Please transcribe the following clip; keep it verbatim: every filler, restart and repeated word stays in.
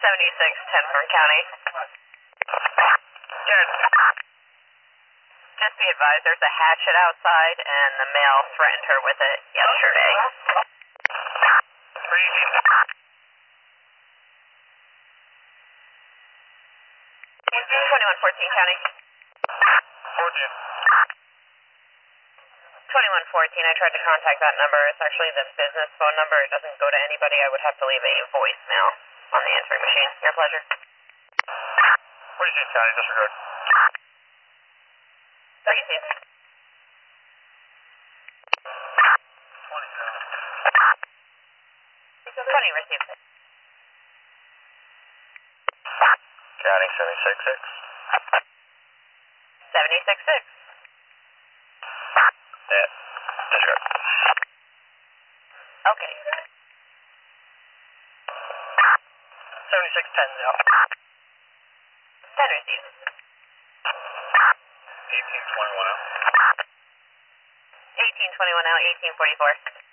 seventy-six ten from county. Jared. Just be advised, there's a hatchet outside, and the male threatened her with it yesterday. twenty-one fourteen county. fourteen. twenty-one fourteen, I tried to contact that number. It's actually the business phone number. It doesn't go to anybody. I would have to leave a voicemail on the answering machine. Your pleasure. forty-six county, disregard. thirty-two. twenty received. County seventy-six six. seventy-six six. Yeah, disregard. Okay. seventy-six ten now. ten received. eighteen twenty-one out. eighteen twenty-one out, eighteen forty-four.